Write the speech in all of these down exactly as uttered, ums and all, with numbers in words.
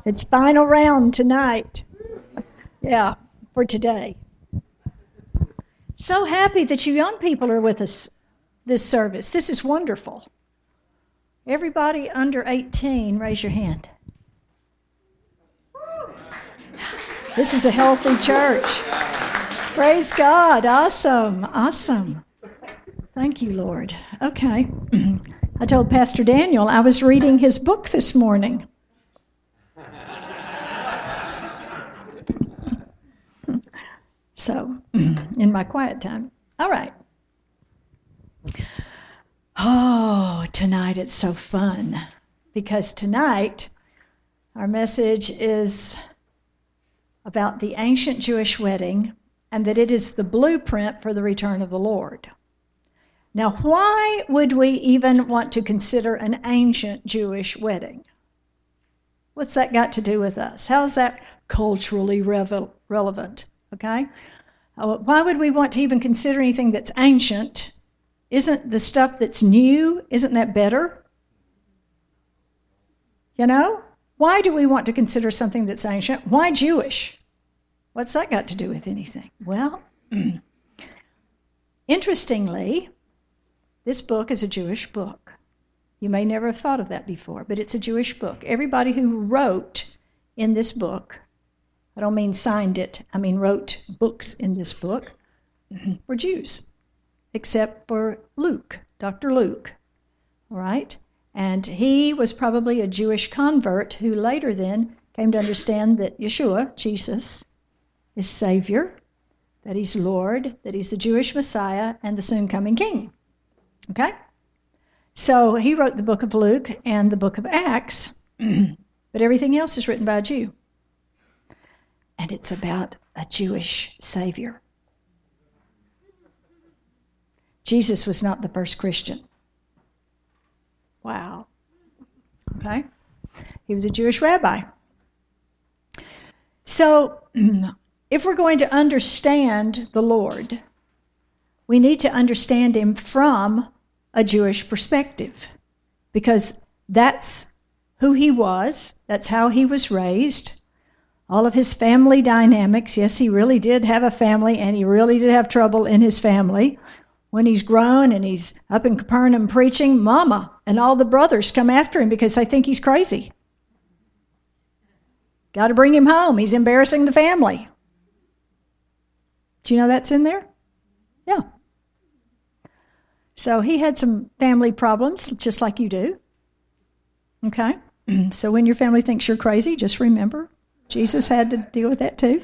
It's final round tonight. Yeah, for today. So happy that you young people are with us this service. This is wonderful. Everybody under eighteen, raise your hand. This is a healthy church. Praise God. Awesome. Awesome. Thank you, Lord. Okay. I told Pastor Daniel I was reading his book this morning. So, in my quiet time. All right. Oh, tonight it's so fun, because tonight our message is about the ancient Jewish wedding and that it is the blueprint for the return of the Lord. Now, why would we even want to consider an ancient Jewish wedding? What's that got to do with us? How is that culturally revel- relevant? Okay? Why would we want to even consider anything that's ancient? Isn't the stuff that's new, isn't that better? You know? Why do we want to consider something that's ancient? Why Jewish? What's that got to do with anything? Well, interestingly, this book is a Jewish book. You may never have thought of that before, but it's a Jewish book. Everybody who wrote in this book, I don't mean signed it, I mean wrote books in this book, were Jews, except for Luke, Doctor Luke, all right? And he was probably a Jewish convert who later then came to understand that Yeshua, Jesus, is Savior, that he's Lord, that he's the Jewish Messiah, and the soon-coming King, okay? So he wrote the book of Luke and the book of Acts, but everything else is written by a Jew. And it's about a Jewish Savior. Jesus was not the first Christian. Wow. Okay? He was a Jewish rabbi. So, if we're going to understand the Lord, we need to understand him from a Jewish perspective, because that's who he was, that's how he was raised. All of his family dynamics. Yes, he really did have a family, and he really did have trouble in his family. When he's grown and he's up in Capernaum preaching, Mama and all the brothers come after him because they think he's crazy. Got to bring him home. He's embarrassing the family. Do you know that's in there? Yeah. So he had some family problems, just like you do. Okay? So when your family thinks you're crazy, just remember, Jesus had to deal with that too.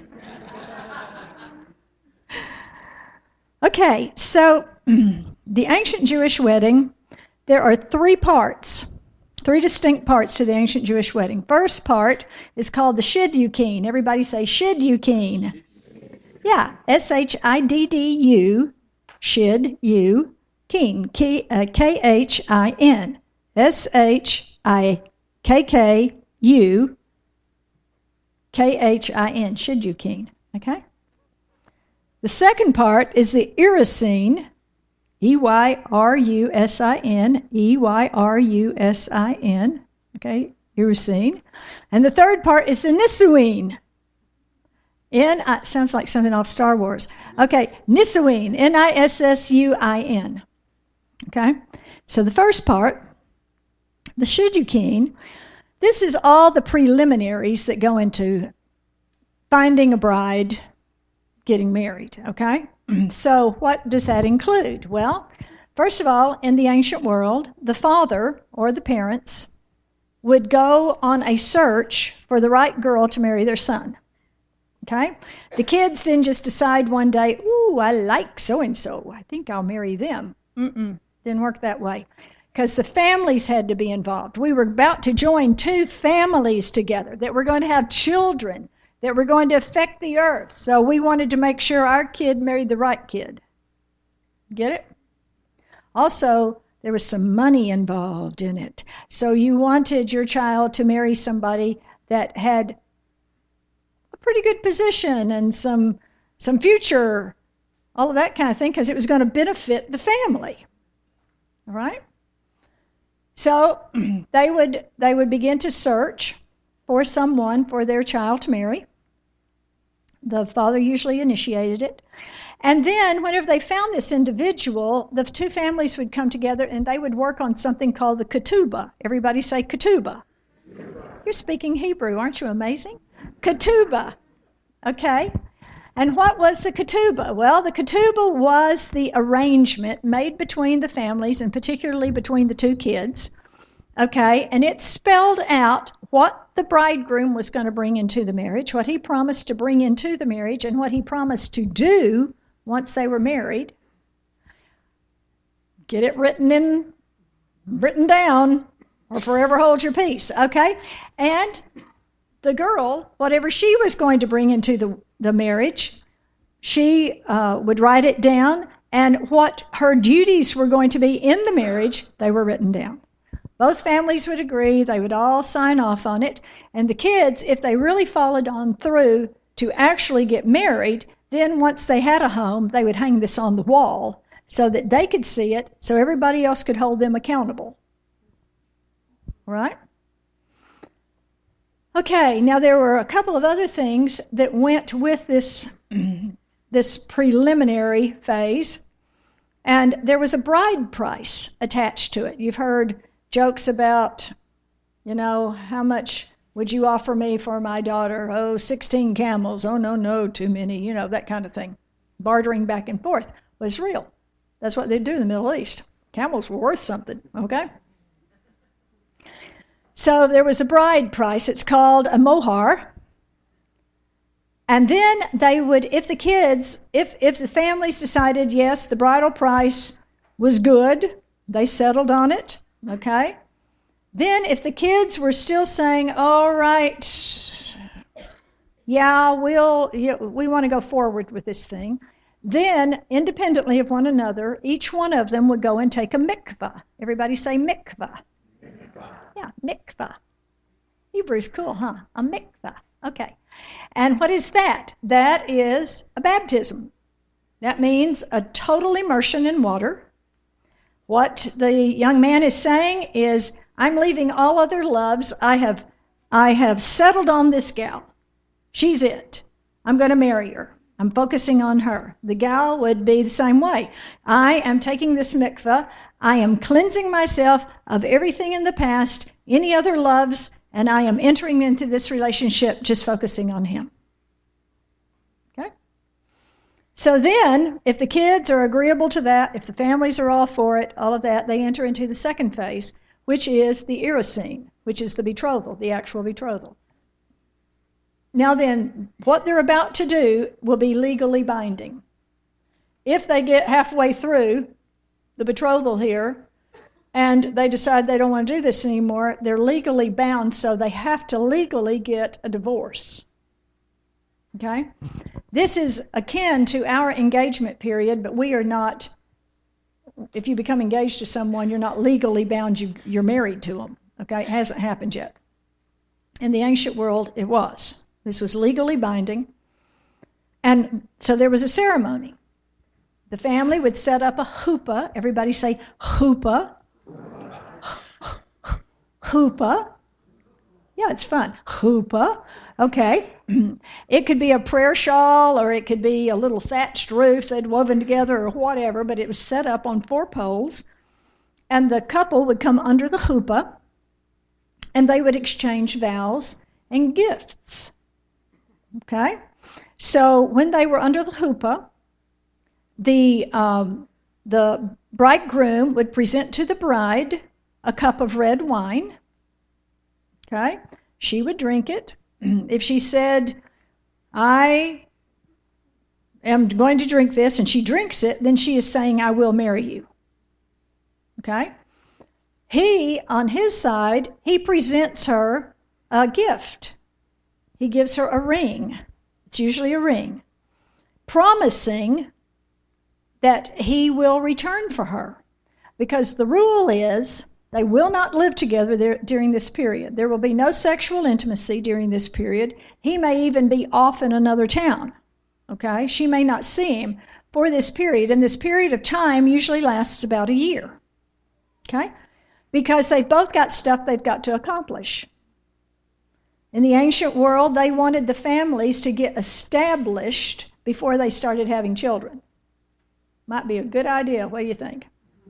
Okay, so the ancient Jewish wedding, there are three parts, three distinct parts to the ancient Jewish wedding. First part is called the Shidduchin. Everybody say Shidduchin. Yeah, S H I D D U, Shid, U, King, K H I N. S H I K K U, K H I N, Shidduchin, okay? The second part is the Erusin, E Y R U S I N, E Y R U S I N, okay, Erusin. And the third part is the Nisuin, N, uh, sounds like something off Star Wars. Okay, Nisuin, N I S S U I N, okay? So the first part, the Shidduchin, this is all the preliminaries that go into finding a bride, getting married, okay? So what does that include? Well, first of all, in the ancient world, the father or the parents would go on a search for the right girl to marry their son, okay? The kids didn't just decide one day, ooh, I like so-and-so, I think I'll marry them. Mm-mm, didn't work that way, because the families had to be involved. We were about to join two families together that were going to have children that were going to affect the earth. So we wanted to make sure our kid married the right kid. Get it? Also, there was some money involved in it. So you wanted your child to marry somebody that had a pretty good position and some some future, all of that kind of thing, because it was going to benefit the family. All right? So they would they would begin to search. for someone, for their child to marry. The father usually initiated it. And then whenever they found this individual, the two families would come together and they would work on something called the ketubah. Everybody say ketubah. You're speaking Hebrew, aren't you amazing? Ketubah, okay? And what was the ketubah? Well, the ketubah was the arrangement made between the families, and particularly between the two kids, okay? And it spelled out what the bridegroom was going to bring into the marriage, what he promised to bring into the marriage, and what he promised to do once they were married. Get it written in, written down, or forever hold your peace, okay? And the girl, whatever she was going to bring into the, the marriage, she uh, would write it down, and what her duties were going to be in the marriage, they were written down. Both families would agree, they would all sign off on it, and the kids, if they really followed on through to actually get married, then once they had a home, they would hang this on the wall so that they could see it, so everybody else could hold them accountable. Right? Okay, now there were a couple of other things that went with this, this preliminary phase, and there was a bride price attached to it. You've heard jokes about, you know, how much would you offer me for my daughter? Oh, sixteen camels. Oh, no, no, too many. You know, that kind of thing. Bartering back and forth was real. That's what they do in the Middle East. Camels were worth something, okay? So there was a bride price. It's called a mohar. And then they would, if the kids, if, if the families decided, yes, the bridal price was good, they settled on it, okay? Then if the kids were still saying, all right, yeah, we'll, yeah, we want to go forward with this thing, then independently of one another, each one of them would go and take a mikvah. Everybody say mikvah. Mikvah. Yeah, mikvah. Hebrew's cool, huh? A mikvah. Okay. And what is that? That is a baptism. That means a total immersion in water. What the young man is saying is, I'm leaving all other loves. I have, I have settled on this gal. She's it. I'm going to marry her. I'm focusing on her. The gal would be the same way. I am taking this mikvah. I am cleansing myself of everything in the past, any other loves, and I am entering into this relationship just focusing on him. Okay? So then, if the kids are agreeable to that, if the families are all for it, all of that, they enter into the second phase, which is the irosine, which is the betrothal, the actual betrothal. Now then, what they're about to do will be legally binding. If they get halfway through the betrothal here and they decide they don't want to do this anymore, they're legally bound, so they have to legally get a divorce. Okay? This is akin to our engagement period, but we are not, if you become engaged to someone, you're not legally bound, you, you're married to them. Okay? It hasn't happened yet. In the ancient world, it was. This was legally binding. And so there was a ceremony. The family would set up a chuppah. Everybody say chuppah. Chuppah. Yeah, it's fun. Chuppah. Okay. It could be a prayer shawl, or it could be a little thatched roof they'd woven together, or whatever, but it was set up on four poles. And the couple would come under the chuppah, and they would exchange vows and gifts. Okay? So when they were under the chuppah, the, um, the bridegroom would present to the bride a cup of red wine. Okay? She would drink it. If she said, I am going to drink this, and she drinks it, then she is saying, I will marry you. Okay? He, on his side, he presents her a gift. He gives her a ring. It's usually a ring, promising that he will return for her. Because the rule is they will not live together there during this period. There will be no sexual intimacy during this period. He may even be off in another town. Okay? She may not see him for this period. And this period of time usually lasts about a year. Okay? Because they've both got stuff they've got to accomplish. In the ancient world, they wanted the families to get established before they started having children. Might be a good idea. What do you think?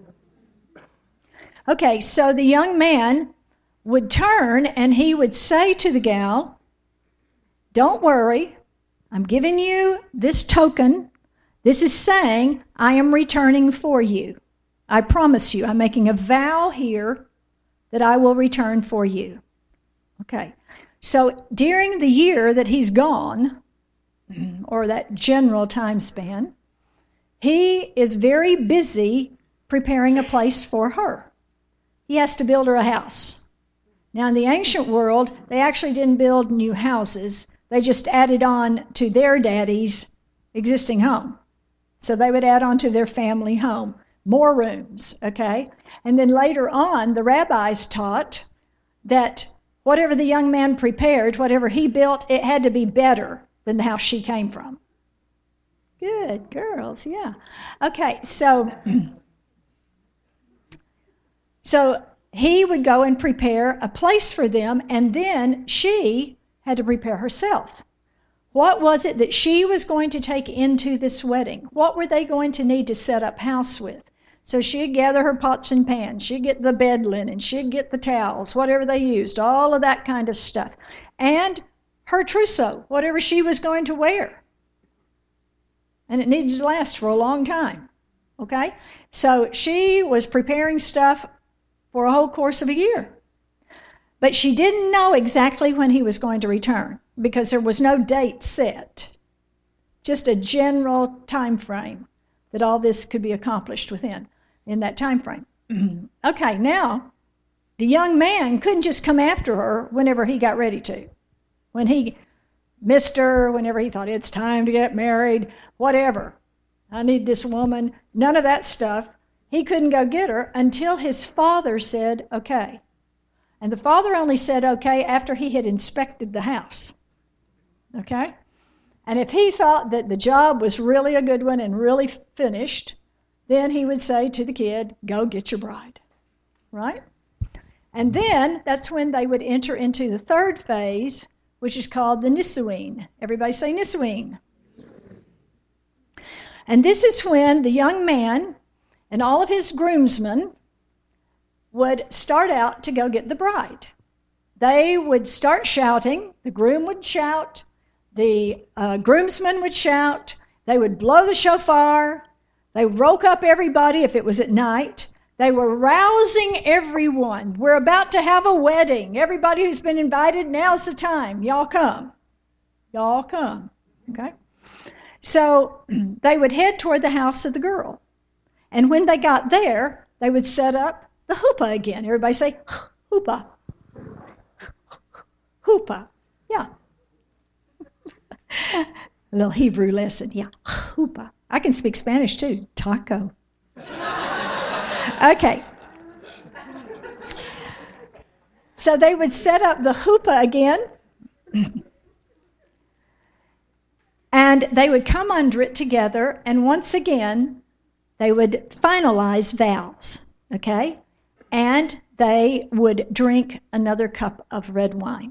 Okay, so the young man would turn and he would say to the gal, don't worry, I'm giving you this token. This is saying I am returning for you. I promise you, I'm making a vow here that I will return for you. Okay, so during the year that he's gone, or that general time span, he is very busy preparing a place for her. He has to build her a house. Now, in the ancient world, they actually didn't build new houses. They just added on to their daddy's existing home. So they would add on to their family home more rooms, okay? And then later on, the rabbis taught that whatever the young man prepared, whatever he built, it had to be better than the house she came from. Good girls, yeah. Okay, so... So he would go and prepare a place for them, and then she had to prepare herself. What was it that she was going to take into this wedding? What were they going to need to set up house with? So she'd gather her pots and pans, she'd get the bed linen, she'd get the towels, whatever they used, all of that kind of stuff. And her trousseau, whatever she was going to wear. And it needed to last for a long time, okay? So she was preparing stuff for a whole course of a year. But she didn't know exactly when he was going to return because there was no date set, just a general time frame that all this could be accomplished within in that time frame. Okay, now, the young man couldn't just come after her whenever he got ready to. When he missed her, whenever he thought it's time to get married, whatever. I need this woman, none of that stuff. He couldn't go get her until his father said, okay. And the father only said okay after he had inspected the house. Okay? And if he thought that the job was really a good one and really finished, then he would say to the kid, go get your bride. Right? And then that's when they would enter into the third phase, which is called the Nisuin. Everybody say Nisuin. And this is when the young man and all of his groomsmen would start out to go get the bride. They would start shouting. The groom would shout. The uh, groomsmen would shout. They would blow the shofar. They woke up everybody if it was at night. They were rousing everyone. We're about to have a wedding. Everybody who's been invited, now's the time. Y'all come. Y'all come. Okay? So they would head toward the house of the girl. And when they got there, they would set up the chuppah again. Everybody say, chuppah. Chuppah. Yeah. A little Hebrew lesson. Yeah. Chuppah. I can speak Spanish too. Taco. Okay. So they would set up the chuppah again. And they would come under it together. And once again, they would finalize vows, okay? And they would drink another cup of red wine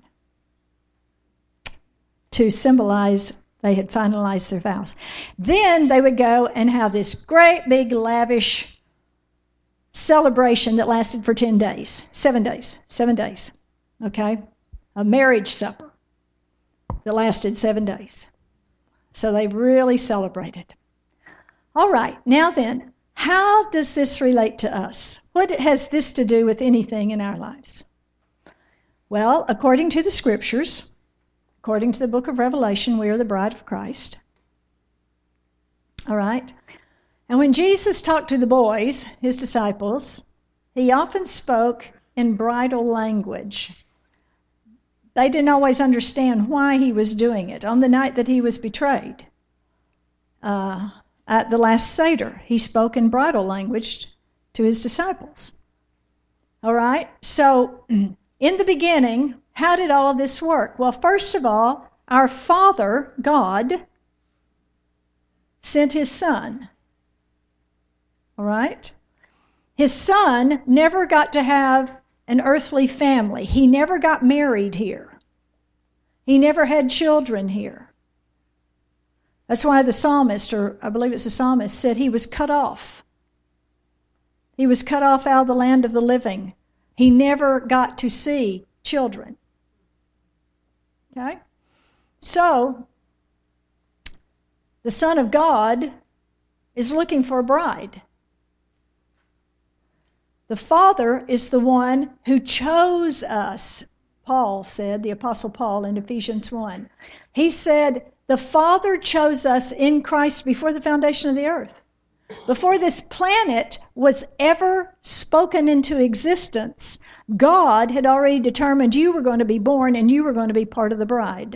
to symbolize they had finalized their vows. Then they would go and have this great big lavish celebration that lasted for ten days, seven days, seven days, okay? A marriage supper that lasted seven days. So they really celebrated. All right, now then, how does this relate to us? What has this to do with anything in our lives? Well, according to the scriptures, according to the book of Revelation, we are the bride of Christ. All right? And when Jesus talked to the boys, his disciples, he often spoke in bridal language. They didn't always understand why he was doing it. On the night that he was betrayed, uh, at the last Seder, he spoke in bridal language to his disciples. All right? So, in the beginning, how did all of this work? Well, first of all, our Father, God, sent his Son. All right? His Son never got to have an earthly family. He never got married here. He never had children here. That's why the psalmist, or I believe it's the psalmist, said he was cut off. He was cut off out of the land of the living. He never got to see children. Okay? So, the Son of God is looking for a bride. The Father is the one who chose us, Paul said, the Apostle Paul in Ephesians one. He said, the Father chose us in Christ before the foundation of the earth. Before this planet was ever spoken into existence, God had already determined you were going to be born and you were going to be part of the bride.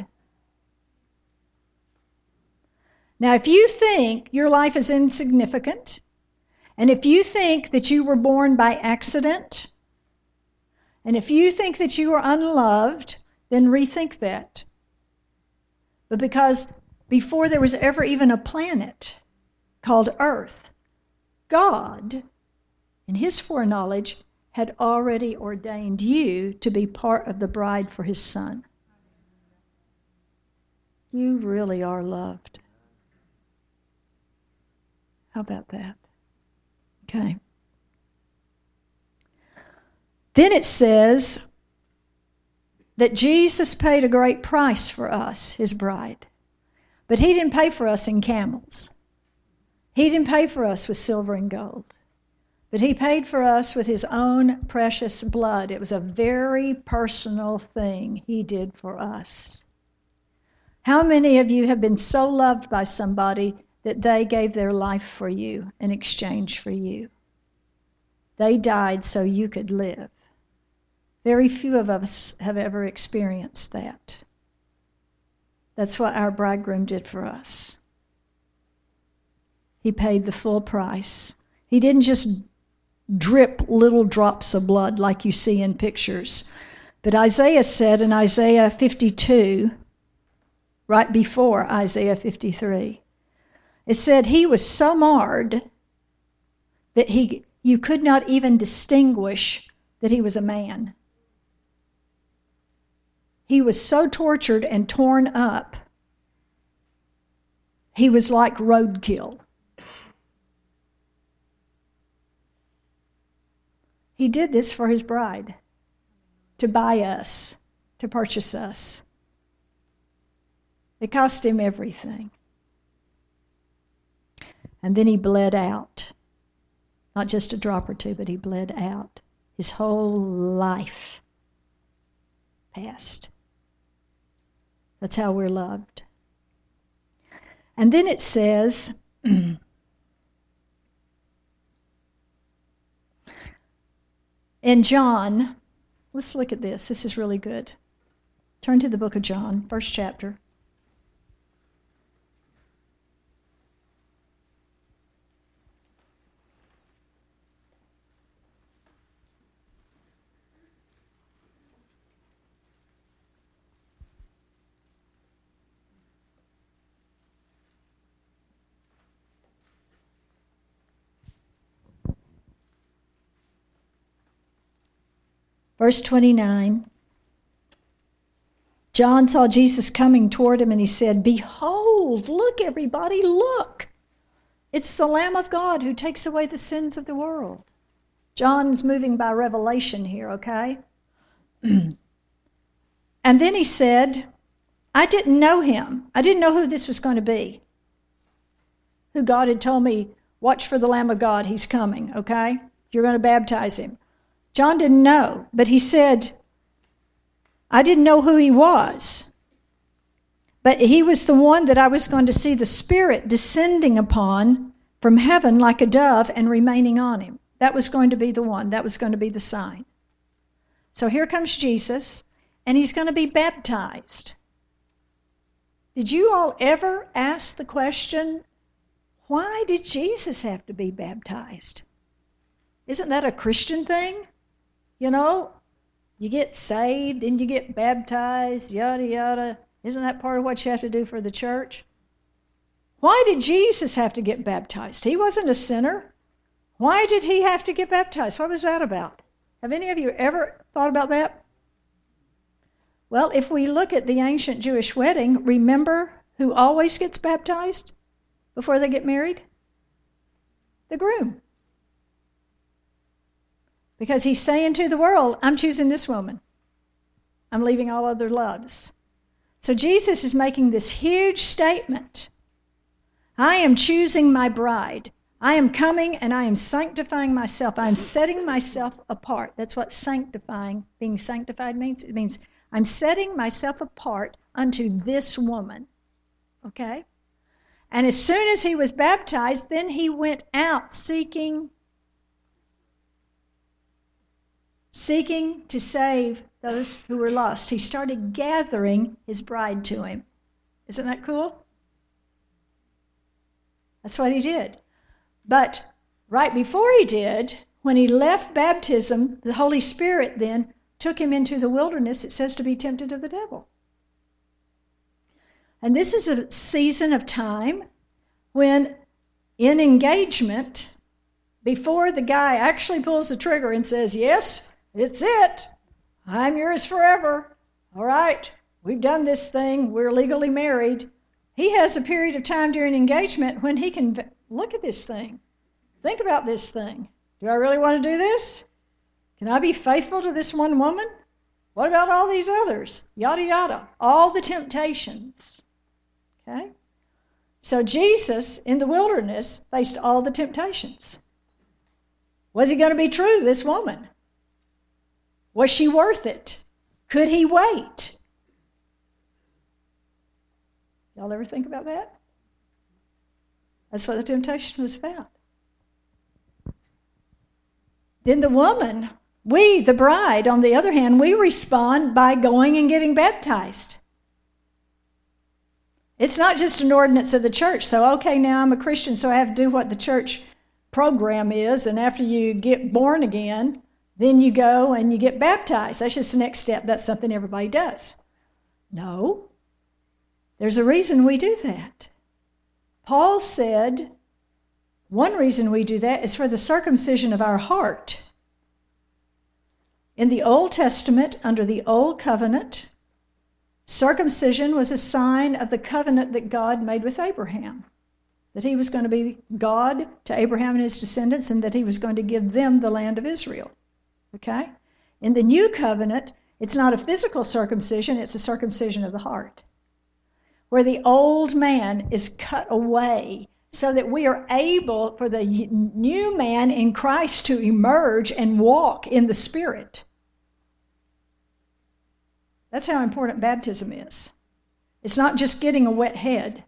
Now, if you think your life is insignificant, and if you think that you were born by accident, and if you think that you are unloved, then rethink that. But because before there was ever even a planet called Earth, God, in His foreknowledge, had already ordained you to be part of the bride for His Son. You really are loved. How about that? Okay. Then it says that Jesus paid a great price for us, His bride. But He didn't pay for us in camels. He didn't pay for us with silver and gold. But He paid for us with His own precious blood. It was a very personal thing He did for us. How many of you have been so loved by somebody that they gave their life for you in exchange for you? They died so you could live. Very few of us have ever experienced that. That's what our bridegroom did for us. He paid the full price. He didn't just drip little drops of blood like you see in pictures. But Isaiah said in Isaiah fifty-two, right before Isaiah fifty-three, it said He was so marred that he, you could not even distinguish that He was a man. He was so tortured and torn up, He was like roadkill. He did this for His bride, to buy us, to purchase us. It cost Him everything. And then He bled out. Not just a drop or two, but He bled out. His whole life passed. That's how we're loved. And then it says, in John, let's look at this. This is really good. Turn to the book of John, first chapter. Verse twenty-nine, John saw Jesus coming toward him and he said, behold, look everybody, look. It's the Lamb of God who takes away the sins of the world. John's moving by revelation here, okay? And then he said, I didn't know Him. I didn't know who this was going to be. Who God had told me, watch for the Lamb of God, He's coming, okay? You're going to baptize Him. John didn't know, but he said, I didn't know who He was. But He was the one that I was going to see the Spirit descending upon from heaven like a dove and remaining on Him. That was going to be the one. That was going to be the sign. So here comes Jesus, and He's going to be baptized. Did you all ever ask the question, why did Jesus have to be baptized? Isn't that a Christian thing? You know, you get saved and you get baptized, yada, yada. Isn't that part of what you have to do for the church? Why did Jesus have to get baptized? He wasn't a sinner. Why did He have to get baptized? What was that about? Have any of you ever thought about that? Well, if we look at the ancient Jewish wedding, remember who always gets baptized before they get married? The groom. Because he's saying to the world, I'm choosing this woman. I'm leaving all other loves. So Jesus is making this huge statement. I am choosing my bride. I am coming and I am sanctifying myself. I am setting myself apart. That's what sanctifying, being sanctified means. It means I'm setting myself apart unto this woman. Okay? And as soon as he was baptized, then he went out seeking, seeking to save those who were lost. He started gathering his bride to him. Isn't that cool? That's what he did. But right before he did, when he left baptism, the Holy Spirit then took him into the wilderness, it says, to be tempted of the devil. And this is a season of time when, in engagement, before the guy actually pulls the trigger and says, yes, it's it, I'm yours forever, all right, we've done this thing, we're legally married, he has a period of time during engagement when he can look at this thing, think about this thing. Do I really want to do this? Can I be faithful to this one woman? What about all these others? Yada, yada. All the temptations. Okay? So Jesus, in the wilderness, faced all the temptations. Was he going to be true to this woman? Was she worth it? Could he wait? Y'all ever think about that? That's what the temptation was about. Then the woman, we, the bride, on the other hand, we respond by going and getting baptized. It's not just an ordinance of the church. So, okay, now I'm a Christian, so I have to do what the church program is, and after you get born again, then you go and you get baptized. That's just the next step. That's something everybody does. No. There's a reason we do that. Paul said, one reason we do that is for the circumcision of our heart. In the Old Testament, under the Old Covenant, circumcision was a sign of the covenant that God made with Abraham, that he was going to be God to Abraham and his descendants, and that he was going to give them the land of Israel. Okay? In the New Covenant, it's not a physical circumcision, it's a circumcision of the heart, where the old man is cut away so that we are able for the new man in Christ to emerge and walk in the Spirit. That's how important baptism is. It's not just getting a wet head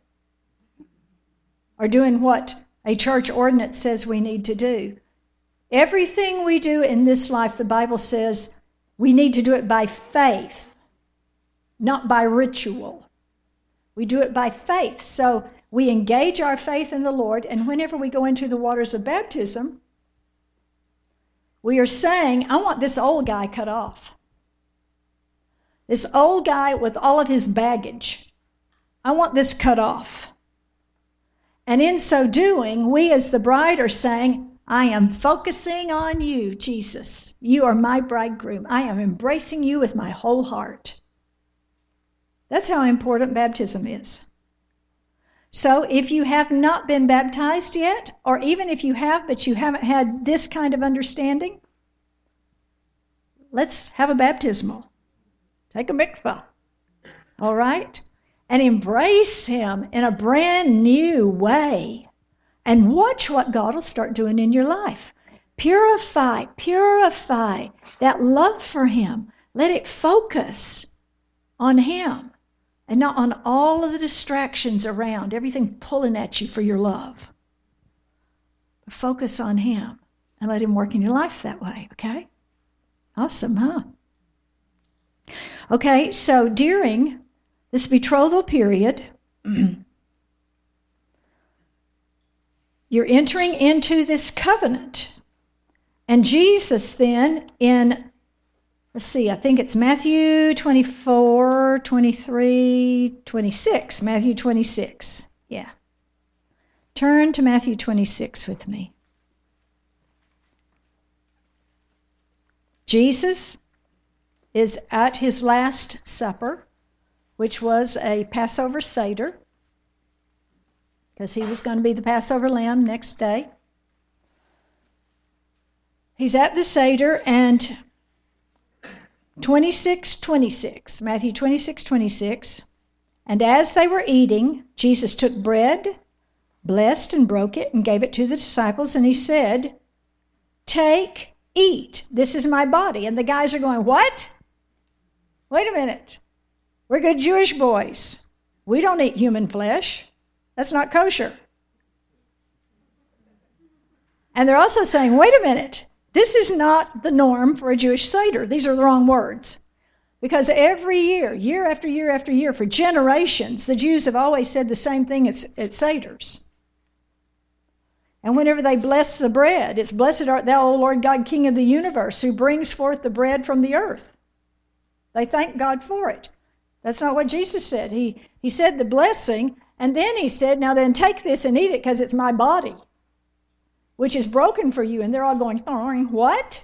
or doing what a church ordinance says we need to do. Everything we do in this life, the Bible says, we need to do it by faith, not by ritual. We do it by faith. So we engage our faith in the Lord, and whenever we go into the waters of baptism, we are saying, I want this old guy cut off. This old guy with all of his baggage, I want this cut off. And in so doing, we as the bride are saying, I am focusing on you, Jesus. You are my bridegroom. I am embracing you with my whole heart. That's how important baptism is. So if you have not been baptized yet, or even if you have but you haven't had this kind of understanding, let's have a baptismal. Take a mikvah, all right? And embrace him in a brand new way. And watch what God will start doing in your life. Purify, purify that love for him. Let it focus on him and not on all of the distractions around, everything pulling at you for your love. But focus on him and let him work in your life that way, okay? Awesome, huh? Okay, so during this betrothal period, you're entering into this covenant. And Jesus then in, let's see, I think it's Matthew twenty-four, twenty-three, twenty-six. Matthew twenty-six, yeah. Turn to Matthew twenty-six with me. Jesus is at his Last Supper, which was a Passover Seder, because he was going to be the Passover lamb next day. He's at the Seder, and twenty-six twenty-six, Matthew twenty-six twenty-six, and as they were eating, Jesus took bread, blessed and broke it, and gave it to the disciples, and he said, "Take, eat, this is my body." And the guys are going, "What? Wait a minute. We're good Jewish boys. We don't eat human flesh. That's not kosher." And they're also saying, "Wait a minute. This is not the norm for a Jewish Seder." These are the wrong words. Because every year, year after year after year, for generations, the Jews have always said the same thing at, at Seders. And whenever they bless the bread, it's "Blessed art thou, O Lord God, King of the universe, who brings forth the bread from the earth." They thank God for it. That's not what Jesus said. He, he said the blessing, and then he said, "Now then, take this and eat it, because it's my body, which is broken for you." And they're all going, "Oh, what?"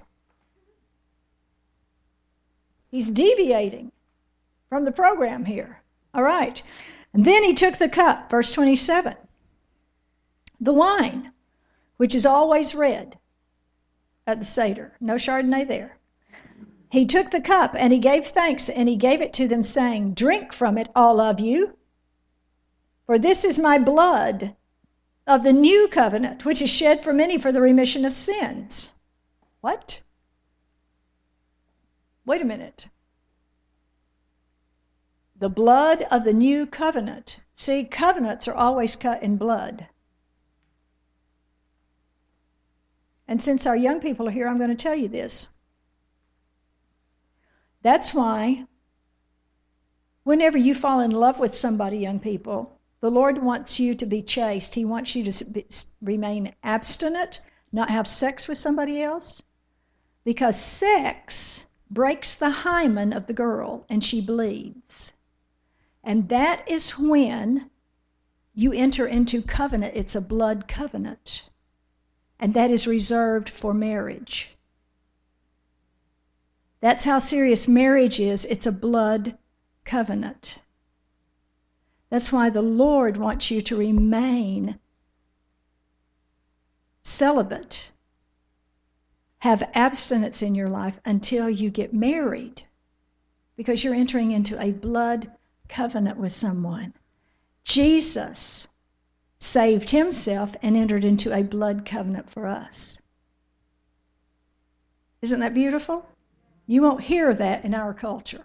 He's deviating from the program here. All right. And then he took the cup, verse twenty-seven, the wine, which is always red at the Seder. No Chardonnay there. He took the cup, and he gave thanks, and he gave it to them, saying, "Drink from it, all of you, for this is my blood of the new covenant, which is shed for many for the remission of sins." What? Wait a minute. The blood of the new covenant. See, covenants are always cut in blood. And since our young people are here, I'm going to tell you this. That's why whenever you fall in love with somebody, young people, the Lord wants you to be chaste. He wants you to be, remain abstinent, not have sex with somebody else, because sex breaks the hymen of the girl and she bleeds. And that is when you enter into covenant. It's a blood covenant. And that is reserved for marriage. That's how serious marriage is. It's a blood covenant. That's why the Lord wants you to remain celibate. Have abstinence in your life until you get married, because you're entering into a blood covenant with someone. Jesus saved himself and entered into a blood covenant for us. Isn't that beautiful? You won't hear that in our culture.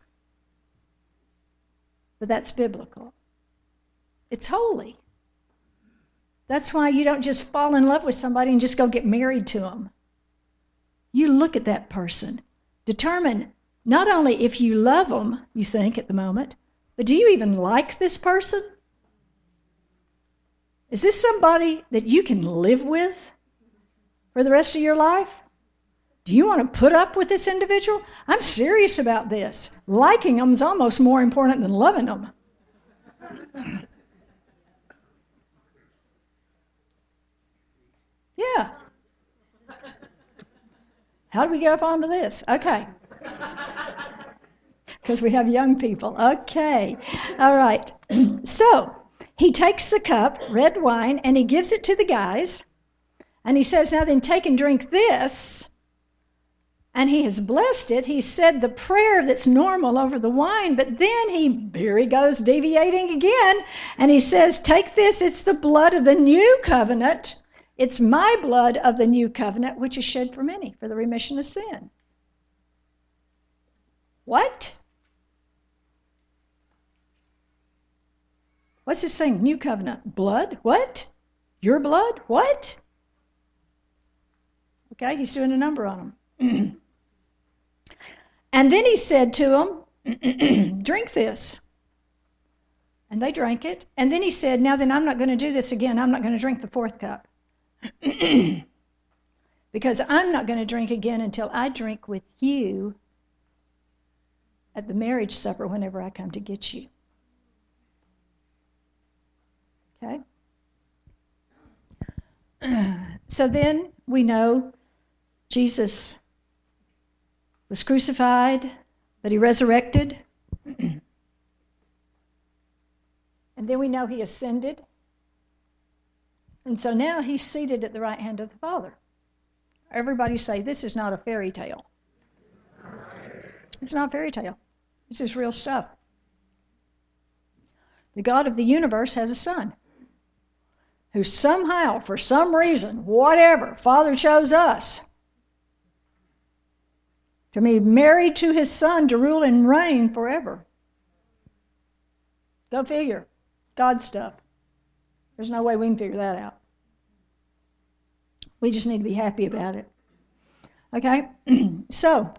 But that's biblical. It's holy. That's why you don't just fall in love with somebody and just go get married to them. You look at that person. Determine not only if you love them, you think at the moment, but do you even like this person? Is this somebody that you can live with for the rest of your life? Do you want to put up with this individual? I'm serious about this. Liking them is almost more important than loving them. Yeah. How do we get up onto this? Okay. Because we have young people. Okay. All right. So he takes the cup, red wine, and he gives it to the guys. And he says, "Now then, take and drink this." And he has blessed it. He said the prayer that's normal over the wine, but then he, here he goes deviating again, and he says, "Take this, it's the blood of the new covenant. It's my blood of the new covenant, which is shed for many for the remission of sin." What? What's this thing? New covenant. Blood? What? Your blood? What? Okay, he's doing a number on them. And then he said to them, "Drink this." And they drank it. And then he said, "Now then, I'm not going to do this again. I'm not going to drink the fourth cup. Because I'm not going to drink again until I drink with you at the marriage supper whenever I come to get you." Okay? So then we know Jesus was crucified, But he resurrected. And then we know he ascended. And so now he's seated at the right hand of the Father. Everybody say, this is not a fairy tale. It's not a fairy tale. This is real stuff. The God of the universe has a son who somehow, for some reason, whatever, Father chose us to be married to his son to rule and reign forever. Go figure. God stuff. There's no way we can figure that out. We just need to be happy about it. Okay? So,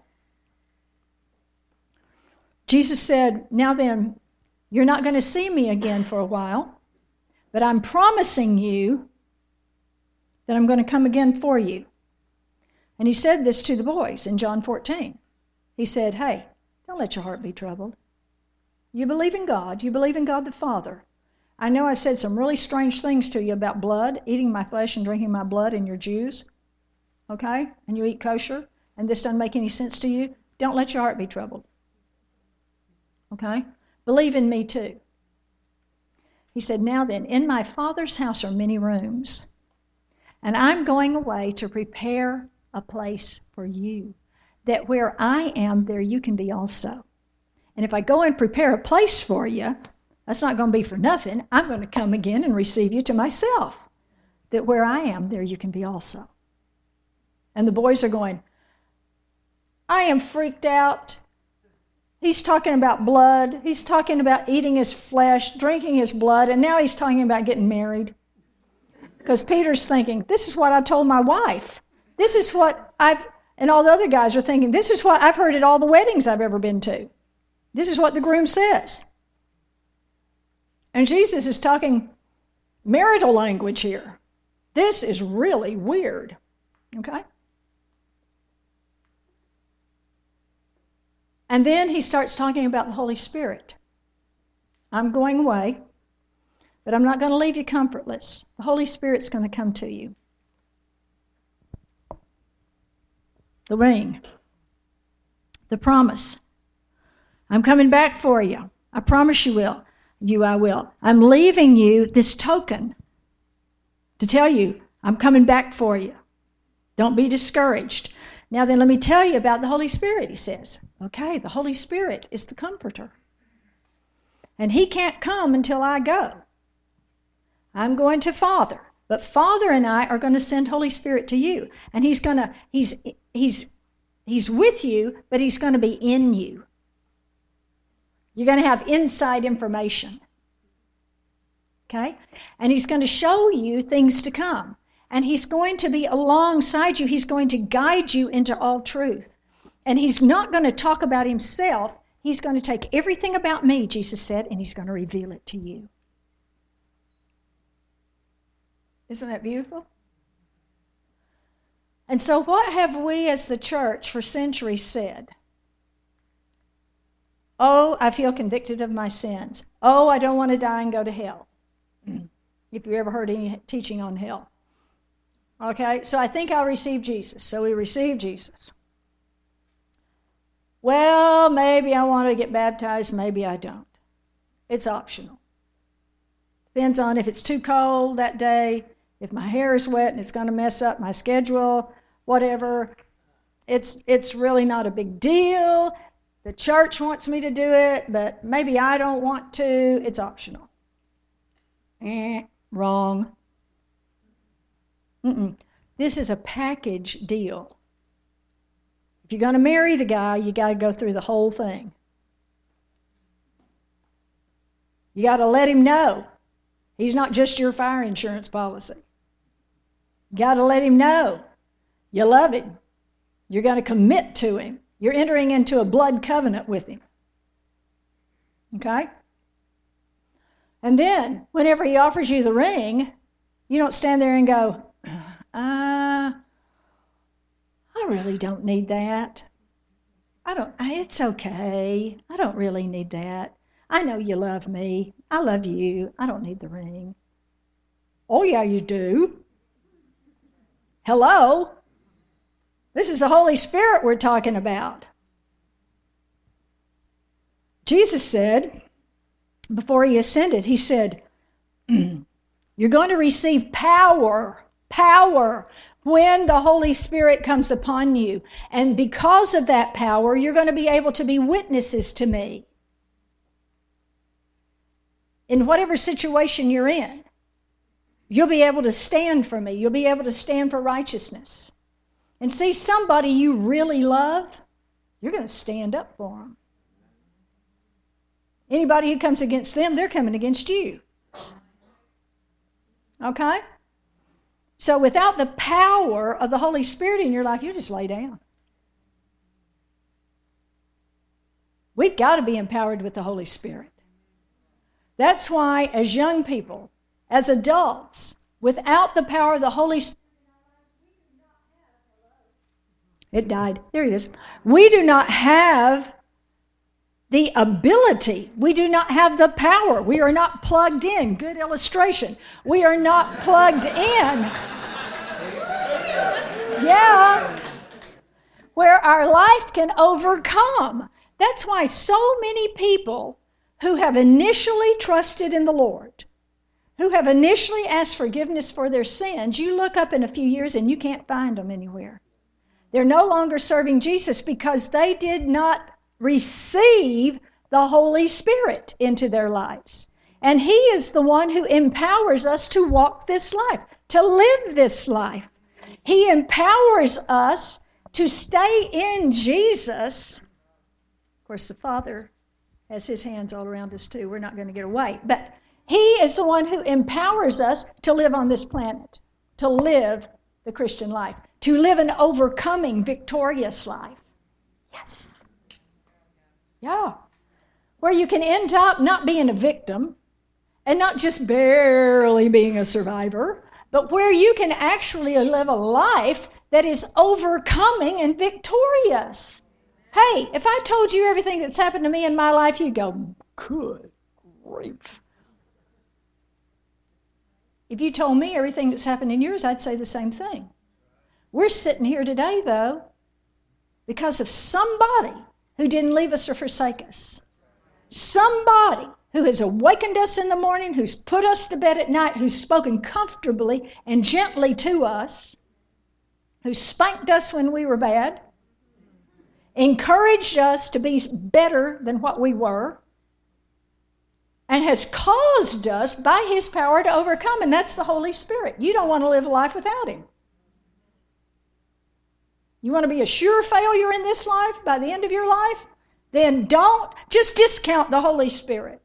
Jesus said, now then, you're not going to see me again for a while, but I'm promising you that I'm going to come again for you. And he said this to the boys in John fourteen. He said, hey, don't let your heart be troubled. You believe in God. You believe in God the Father. I know I've said some really strange things to you about blood, eating my flesh and drinking my blood, and you're Jews, okay? And you eat kosher, and this doesn't make any sense to you. Don't let your heart be troubled, okay? Believe in me too. He said, now then, in my Father's house are many rooms, and I'm going away to prepare a place for you, that where I am, there you can be also. And if I go and prepare a place for you, that's not going to be for nothing. I'm going to come again and receive you to myself, that where I am, there you can be also. And the boys are going, I am freaked out. He's talking about blood. He's talking about eating his flesh, drinking his blood, and now he's talking about getting married. Because Peter's thinking, this is what I told my wife. This is what I've, and all the other guys are thinking, this is what I've heard at all the weddings I've ever been to. This is what the groom says. And Jesus is talking marital language here. This is really weird. Okay? And then he starts talking about the Holy Spirit. I'm going away, but I'm not going to leave you comfortless. The Holy Spirit's going to come to you. The ring. The promise. I'm coming back for you. I promise you will. You I will. I'm leaving you this token to tell you I'm coming back for you. Don't be discouraged. Now then, let me tell you about the Holy Spirit, he says. Okay, the Holy Spirit is the comforter. And he can't come until I go. I'm going to Father. But Father and I are going to send Holy Spirit to you. And he's going to, he's, he's, he's with you, but he's going to be in you. You're going to have inside information. Okay? And he's going to show you things to come. And he's going to be alongside you. He's going to guide you into all truth. And he's not going to talk about himself. He's going to take everything about me, Jesus said, and he's going to reveal it to you. Isn't that beautiful? And so what have we as the church for centuries said? Oh, I feel convicted of my sins. Oh, I don't want to die and go to hell. If you ever heard any teaching on hell. Okay, so I think I'll receive Jesus. So we receive Jesus. Well, maybe I want to get baptized, maybe I don't. It's optional. Depends on if it's too cold that day, if my hair is wet and it's going to mess up my schedule, whatever. It's it's really not a big deal. The church wants me to do it, but maybe I don't want to. It's optional. Eh, wrong. Mm-mm. This is a package deal. If you're going to marry the guy, you got to go through the whole thing. You got to let him know he's not just your fire insurance policy. You got to let him know you love him. You're going to commit to him. You're entering into a blood covenant with him. Okay? And then, whenever he offers you the ring, you don't stand there and go, uh, I really don't need that. I don't, it's okay. I don't really need that. I know you love me. I love you. I don't need the ring. Oh, yeah, you do. Hello? This is the Holy Spirit we're talking about. Jesus said, before he ascended, he said, you're going to receive power, power, when the Holy Spirit comes upon you. And because of that power, you're going to be able to be witnesses to me in whatever situation you're in. You'll be able to stand for me. You'll be able to stand for righteousness. And see somebody you really love, you're going to stand up for them. Anybody who comes against them, they're coming against you. Okay? So without the power of the Holy Spirit in your life, you just lay down. We've got to be empowered with the Holy Spirit. That's why, as young people, as adults, without the power of the Holy Spirit, it died. There it is. We do not have the ability. We do not have the power. We are not plugged in. Good illustration. We are not plugged in. Yeah. Where our life can overcome. That's why so many people who have initially trusted in the Lord, who have initially asked forgiveness for their sins, you look up in a few years and you can't find them anywhere. They're no longer serving Jesus because they did not receive the Holy Spirit into their lives. And He is the one who empowers us to walk this life, to live this life. He empowers us to stay in Jesus. Of course, the Father has His hands all around us too. We're not going to get away. But He is the one who empowers us to live on this planet, to live the Christian life, to live an overcoming, victorious life. Yes. Yeah. Where you can end up not being a victim and not just barely being a survivor, but where you can actually live a life that is overcoming and victorious. Hey, if I told you everything that's happened to me in my life, you'd go, good grief. If you told me everything that's happened in yours, I'd say the same thing. We're sitting here today, though, because of somebody who didn't leave us or forsake us. Somebody who has awakened us in the morning, who's put us to bed at night, who's spoken comfortably and gently to us, who spanked us when we were bad, encouraged us to be better than what we were, and has caused us by His power to overcome, and that's the Holy Spirit. You don't want to live a life without Him. You want to be a sure failure in this life by the end of your life? Then don't just discount the Holy Spirit.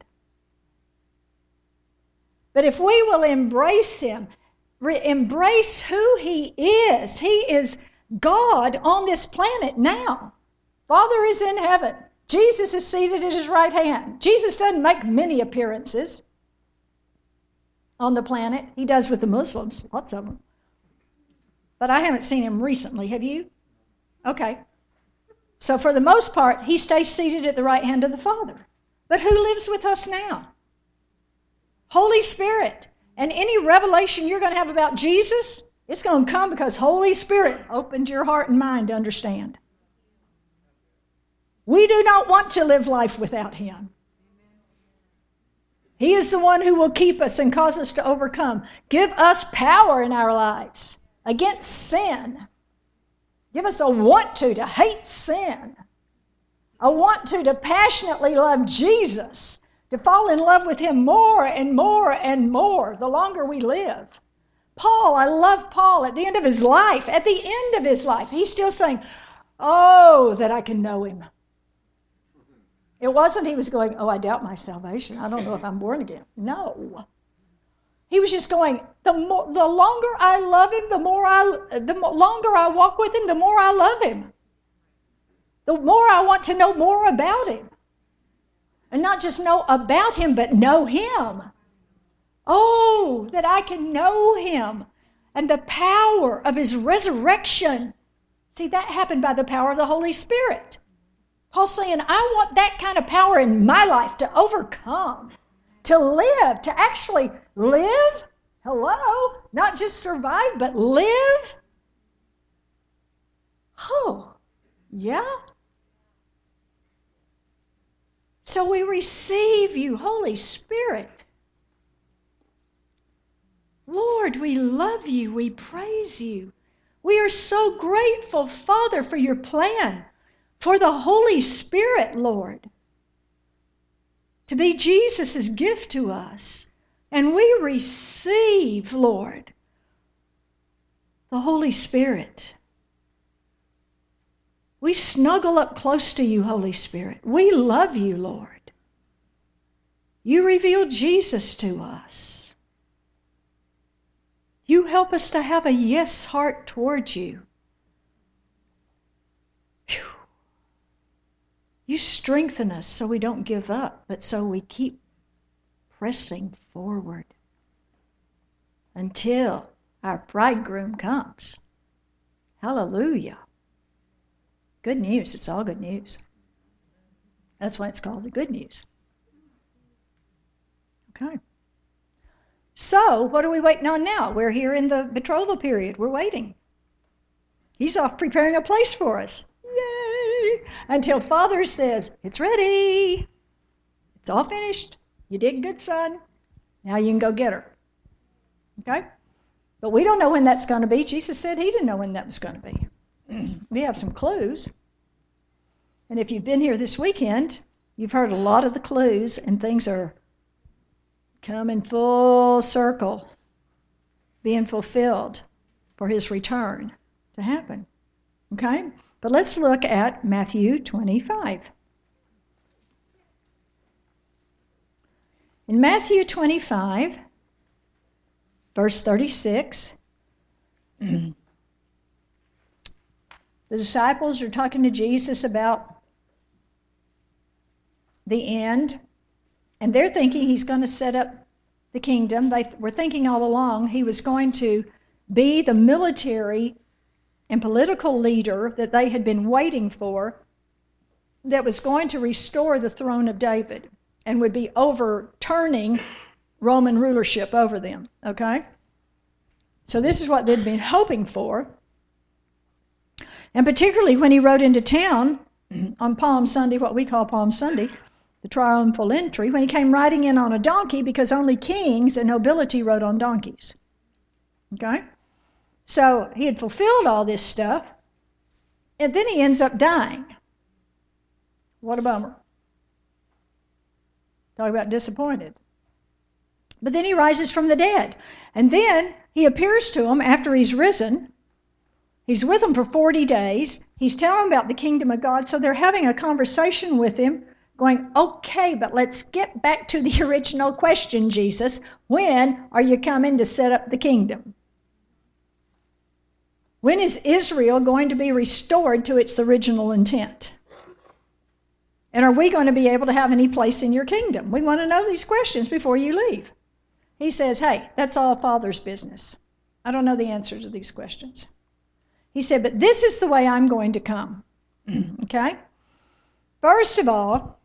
But if we will embrace Him, re- embrace who He is, He is God on this planet now. Father is in heaven. Jesus is seated at His right hand. Jesus doesn't make many appearances on the planet. He does with the Muslims, lots of them. But I haven't seen Him recently. Have you? Okay. So for the most part, He stays seated at the right hand of the Father. But who lives with us now? Holy Spirit. And any revelation you're going to have about Jesus, it's going to come because Holy Spirit opened your heart and mind to understand. We do not want to live life without Him. He is the one who will keep us and cause us to overcome. Give us power in our lives against sin. Give us a want to, to hate sin. A want to, to passionately love Jesus. To fall in love with Him more and more and more the longer we live. Paul, I love Paul at the end of his life. At the end of his life, he's still saying, oh, that I can know Him. It wasn't he was going, oh, I doubt my salvation. I don't know if I'm born again. No. He was just going, the more, the longer I love Him, the more I, the longer I walk with Him, the more I love Him. The more I want to know more about Him. And not just know about Him, but know Him. Oh, that I can know Him. And the power of His resurrection. See, that happened by the power of the Holy Spirit. Paul's saying, I want that kind of power in my life to overcome. To live, to actually live, hello, not just survive, but live. Oh, yeah. So we receive you, Holy Spirit. Lord, we love you. We praise you. We are so grateful, Father, for your plan, for the Holy Spirit, Lord, to be Jesus' gift to us. And we receive, Lord, the Holy Spirit. We snuggle up close to you, Holy Spirit. We love you, Lord. You revealed Jesus to us. You help us to have a yes heart towards you. Whew. You strengthen us so we don't give up, but so we keep pressing forward until our bridegroom comes. Hallelujah. Good news. It's all good news. That's why it's called the good news. Okay. So, what are we waiting on now? We're here in the betrothal period. We're waiting. He's off preparing a place for us. Yay! Until Father says, it's ready. It's all finished. You did good, son. Now you can go get her. Okay? But we don't know when that's going to be. Jesus said he didn't know when that was going to be. We have some clues. And if you've been here this weekend, you've heard a lot of the clues, and things are coming full circle, being fulfilled for his return to happen. Okay? But let's look at Matthew twenty-five. In Matthew twenty-five, verse thirty-six, the disciples are talking to Jesus about the end, and they're thinking he's going to set up the kingdom. They were thinking all along he was going to be the military and political leader that they had been waiting for, that was going to restore the throne of David and would be overturning Roman rulership over them. Okay? So this is what they'd been hoping for. And particularly when he rode into town on Palm Sunday, what we call Palm Sunday, the triumphal entry, when he came riding in on a donkey, because only kings and nobility rode on donkeys. Okay? So he had fulfilled all this stuff, and then he ends up dying. What a bummer. Talk about disappointed. But then he rises from the dead. And then he appears to them after he's risen. He's with them for forty days. He's telling them about the kingdom of God. So they're having a conversation with him, going, okay, but let's get back to the original question, Jesus. When are you coming to set up the kingdom? When is Israel going to be restored to its original intent? And are we going to be able to have any place in your kingdom? We want to know these questions before you leave. He says, hey, that's all Father's business. I don't know the answer to these questions. He said, but this is the way I'm going to come. Okay? First of all,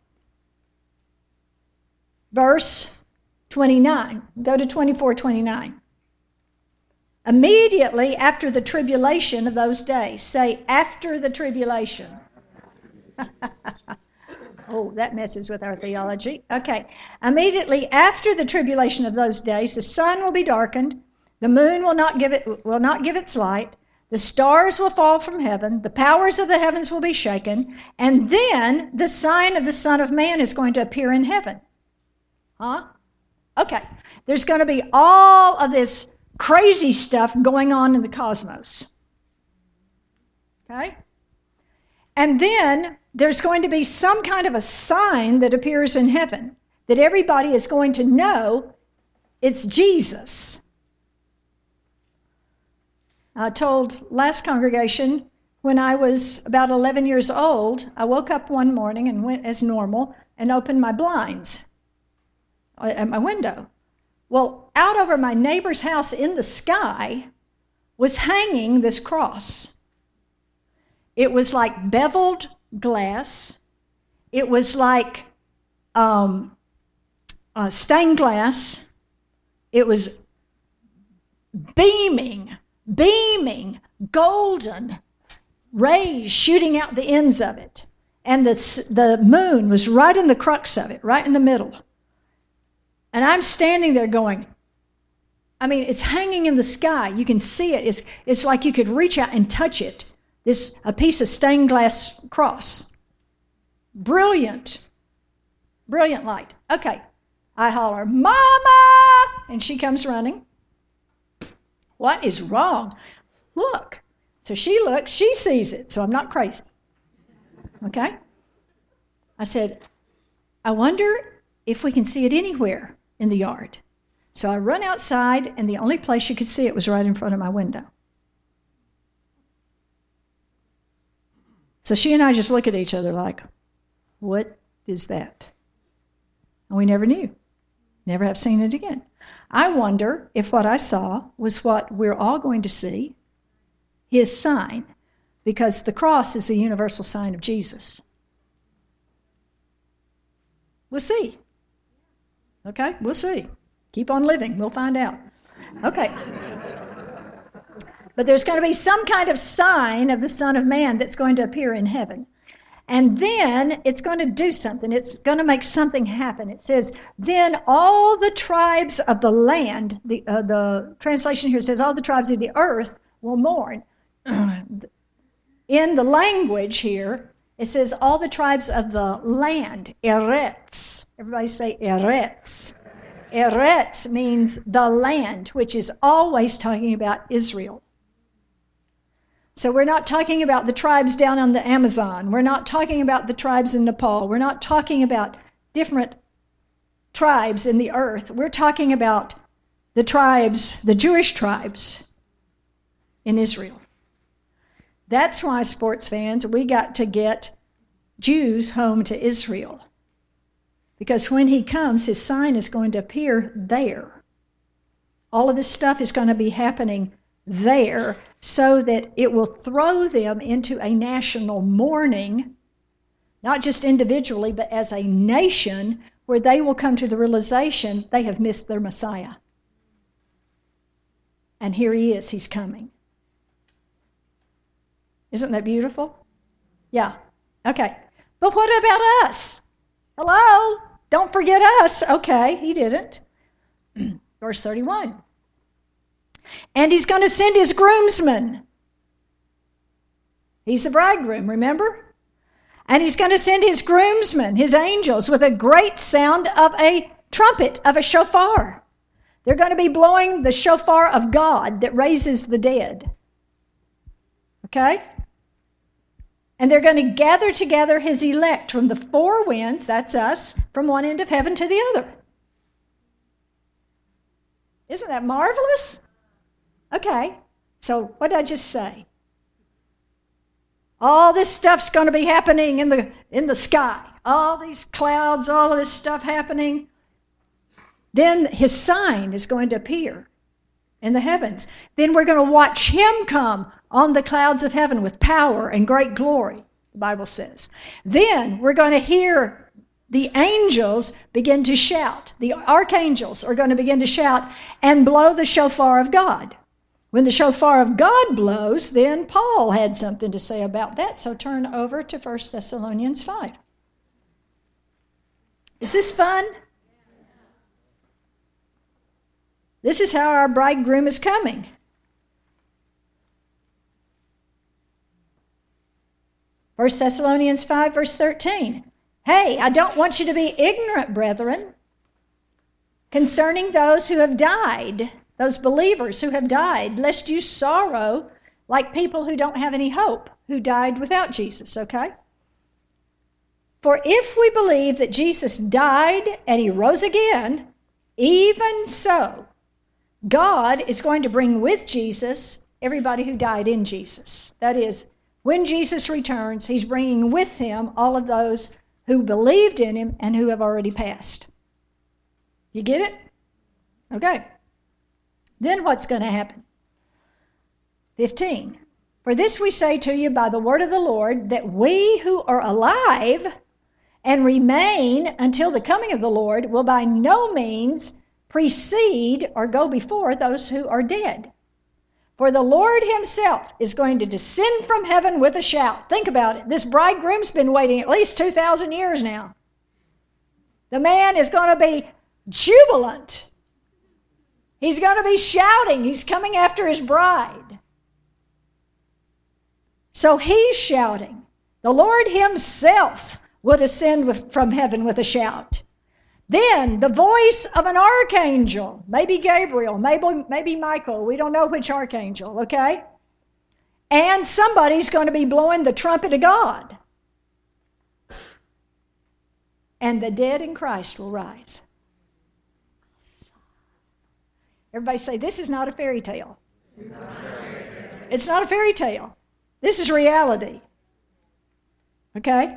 verse twenty-nine. Go to twenty-four twenty-nine. Immediately after the tribulation of those days. Say, after the tribulation. Oh, that messes with our theology. Okay. Immediately after the tribulation of those days, the sun will be darkened, the moon will not give it will not give its light, the stars will fall from heaven, the powers of the heavens will be shaken, and then the sign of the Son of Man is going to appear in heaven. Huh? Okay. There's going to be all of this crazy stuff going on in the cosmos. Okay? And then there's going to be some kind of a sign that appears in heaven that everybody is going to know it's Jesus. I told last congregation when I was about eleven years old, I woke up one morning and went as normal and opened my blinds at my window. Well, out over my neighbor's house in the sky was hanging this cross. It was like beveled glass. It was like um, uh, stained glass. It was beaming, beaming, golden rays shooting out the ends of it. and the, the moon was right in the crux of it, right in the middle. And I'm standing there going, I mean, it's hanging in the sky. You can see it. It's, it's like you could reach out and touch it. This a piece of stained glass cross. Brilliant. Brilliant light. Okay. I holler, Mama! And she comes running. What is wrong? Look. So she looks. She sees it. So I'm not crazy. Okay? I said, I wonder if we can see it anywhere in the yard. So I run outside, and the only place you could see it was right in front of my window. So she and I just look at each other like, what is that? And we never knew. Never have seen it again. I wonder if what I saw was what we're all going to see, his sign, because the cross is the universal sign of Jesus. We'll see. Okay, we'll see. Keep on living. We'll find out. Okay. But there's going to be some kind of sign of the Son of Man that's going to appear in heaven. And then it's going to do something. It's going to make something happen. It says, then all the tribes of the land, the, uh, the translation here says, all the tribes of the earth will mourn. In the language here, it says all the tribes of the land, Eretz. Everybody say Eretz. Eretz means the land, which is always talking about Israel. So we're not talking about the tribes down on the Amazon. We're not talking about the tribes in Nepal. We're not talking about different tribes in the earth. We're talking about the tribes, the Jewish tribes in Israel. That's why, sports fans, we got to get Jews home to Israel. Because when he comes, his sign is going to appear there. All of this stuff is going to be happening there so that it will throw them into a national mourning, not just individually, but as a nation, where they will come to the realization they have missed their Messiah. And here he is, he's coming. Isn't that beautiful? Yeah. Okay. But what about us? Hello? Don't forget us. Okay, he didn't. Verse thirty-one. And he's going to send his groomsmen. He's the bridegroom, remember? And he's going to send his groomsmen, his angels, with a great sound of a trumpet, of a shofar. They're going to be blowing the shofar of God that raises the dead. Okay? And they're going to gather together his elect from the four winds, that's us, from one end of heaven to the other. Isn't that marvelous? Okay, so what did I just say? All this stuff's going to be happening in the in the sky. All these clouds, all of this stuff happening. Then his sign is going to appear in the heavens. Then we're going to watch him come on the clouds of heaven with power and great glory, the Bible says. Then we're going to hear the angels begin to shout. The archangels are going to begin to shout and blow the shofar of God. When the shofar of God blows, then Paul had something to say about that. So turn over to First Thessalonians five. Is this fun? This is how our bridegroom is coming. First Thessalonians five, verse thirteen. Hey, I don't want you to be ignorant, brethren, concerning those who have died, those believers who have died, lest you sorrow like people who don't have any hope, who died without Jesus, okay? For if we believe that Jesus died and he rose again, even so, God is going to bring with Jesus everybody who died in Jesus. That is, when Jesus returns, he's bringing with him all of those who believed in him and who have already passed. You get it? Okay. Then what's going to happen? fifteen. For this we say to you by the word of the Lord, that we who are alive and remain until the coming of the Lord will by no means precede or go before those who are dead. For the Lord himself is going to descend from heaven with a shout. Think about it. This bridegroom's been waiting at least two thousand years now. The man is going to be jubilant. He's going to be shouting. He's coming after his bride. So he's shouting. The Lord himself will descend from heaven with a shout. Then the voice of an archangel, maybe Gabriel, maybe, maybe Michael, we don't know which archangel, okay? And somebody's going to be blowing the trumpet of God. And the dead in Christ will rise. Everybody say, this is not a fairy tale. It's not a fairy tale. It's not a fairy tale. This is reality. Okay?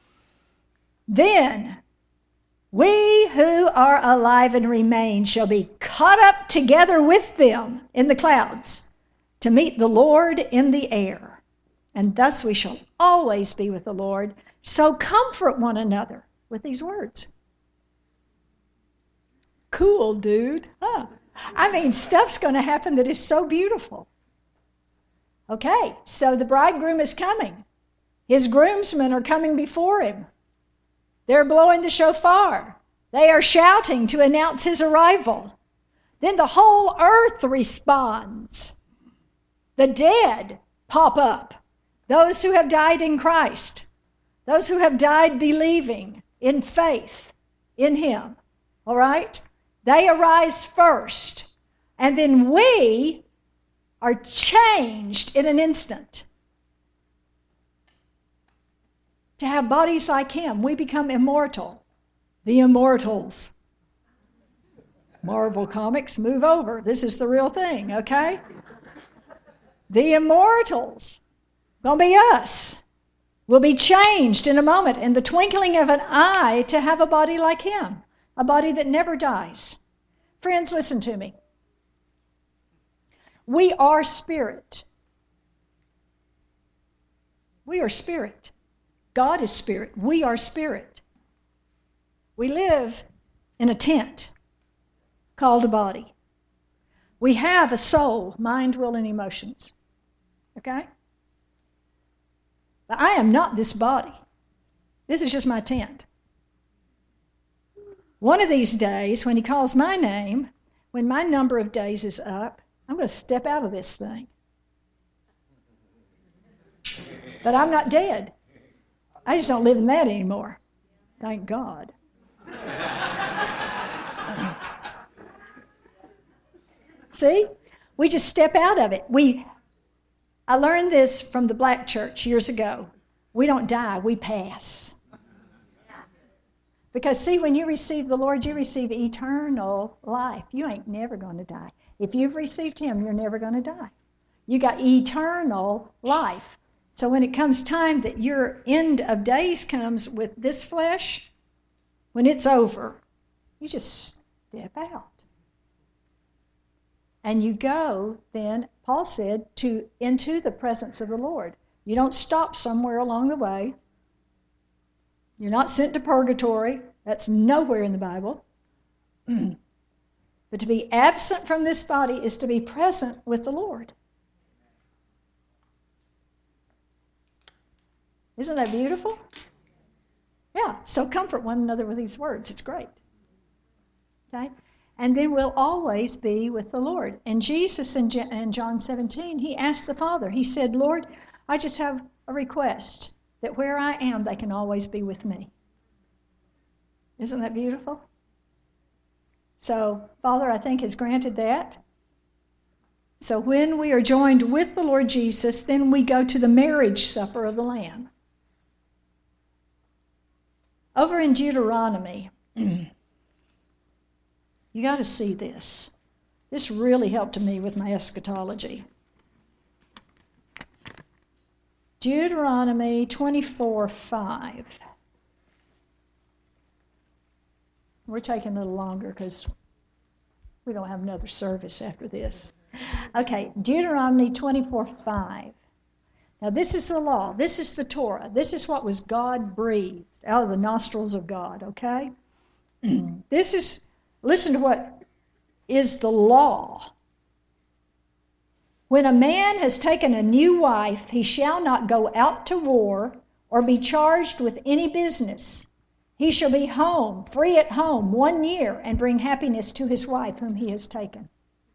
Then we who are alive and remain shall be caught up together with them in the clouds to meet the Lord in the air. And thus we shall always be with the Lord. So comfort one another with these words. Cool, dude. Huh? I mean, stuff's going to happen that is so beautiful. Okay, so the bridegroom is coming. His groomsmen are coming before him. They're blowing the shofar. They are shouting to announce his arrival. Then the whole earth responds. The dead pop up. Those who have died in Christ. Those who have died believing in faith in him. All right? They arise first. And then we are changed in an instant. To have bodies like him, we become immortal. The immortals. Marvel Comics, move over. This is the real thing, okay? The immortals. Gonna be us. We'll be changed in a moment, in the twinkling of an eye, to have a body like him. A body that never dies. Friends, listen to me. We are spirit. We are spirit. God is spirit. We are spirit. We live in a tent called a body. We have a soul, mind, will, and emotions. Okay? But I am not this body. This is just my tent. One of these days, when he calls my name, when my number of days is up, I'm going to step out of this thing. But I'm not dead. I just don't live in that anymore. Thank God. See? We just step out of it. We. I learned this from the black church years ago. We don't die, we pass. Because, see, when you receive the Lord, you receive eternal life. You ain't never going to die. If you've received him, you're never going to die. You got eternal life. So when it comes time that your end of days comes with this flesh, when it's over, you just step out. And you go, then, Paul said, to into the presence of the Lord. You don't stop somewhere along the way. You're not sent to purgatory. That's nowhere in the Bible. But to be absent from this body is to be present with the Lord. Isn't that beautiful? Yeah, so comfort one another with these words. It's great. Okay? And then we'll always be with the Lord. And Jesus in John seventeen, he asked the Father, he said, Lord, I just have a request that where I am, they can always be with me. Isn't that beautiful? So, Father, I think, has granted that. So when we are joined with the Lord Jesus, then we go to the marriage supper of the Lamb. Over in Deuteronomy, you got to see this. This really helped me with my eschatology. Deuteronomy twenty-four five. We're taking a little longer because we don't have another service after this. Okay, Deuteronomy twenty-four five. Now this is the law. This is the Torah. This is what was God breathed out of the nostrils of God, okay? This is, listen to what is the law. When a man has taken a new wife, he shall not go out to war or be charged with any business. He shall be home, free at home, one year, and bring happiness to his wife whom he has taken.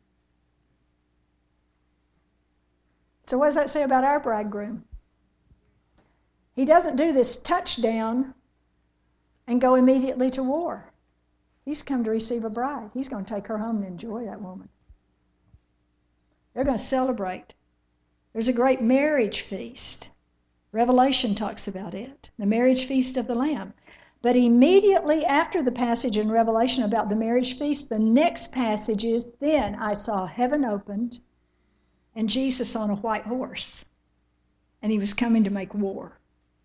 So what does that say about our bridegroom? He doesn't do this touchdown and go immediately to war. He's come to receive a bride. He's going to take her home and enjoy that woman. They're going to celebrate. There's a great marriage feast. Revelation talks about it, the marriage feast of the Lamb. But immediately after the passage in Revelation about the marriage feast, the next passage is, then I saw heaven opened and Jesus on a white horse. And he was coming to make war.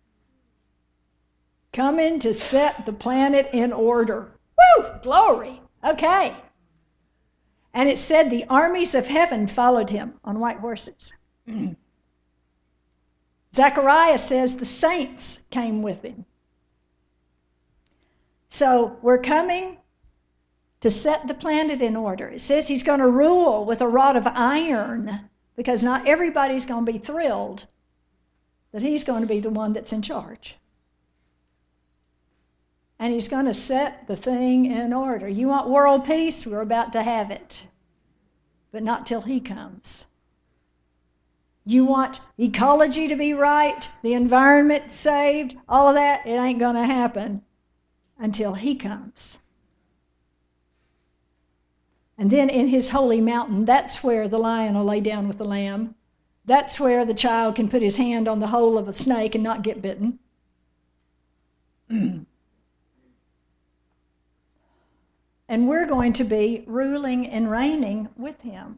Coming to set the planet in order. Woo! Glory! Okay. And it said the armies of heaven followed him on white horses. Zechariah says the saints came with him. So we're coming to set the planet in order. It says he's going to rule with a rod of iron, because not everybody's going to be thrilled that he's going to be the one that's in charge. And he's going to set the thing in order. You want world peace? We're about to have it. But not till he comes. You want ecology to be right, the environment saved, all of that? It ain't going to happen until he comes. And then in his holy mountain, that's where the lion will lay down with the lamb. That's where the child can put his hand on the hole of a snake and not get bitten. And we're going to be ruling and reigning with him.